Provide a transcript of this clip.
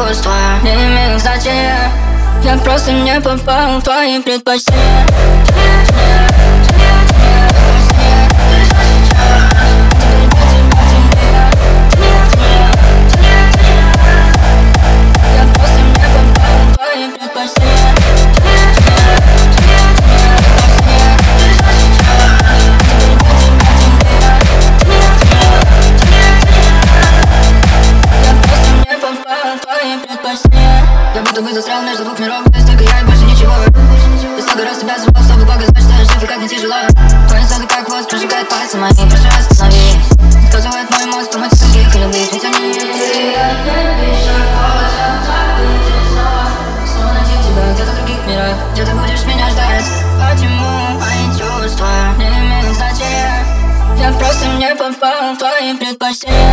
чувства не имеют значения. Я просто не попал в твои предпочтения. Я будто бы застрял между двух миров, здесь только я и больше ничего. Я столько раз тебя звал, чтобы показать, что я жив и как не тяжело. Твои взгляды как воздух прожигает пальцы мои. Прошу, останови. Отказывает мой мозг помочь других и любить. Ведь они не ты. Снова найти тебя где-то в других мирах, где ты будешь меня ждать. Почему мои чувства не имеют значения? Я просто не попал в твои предпочтения.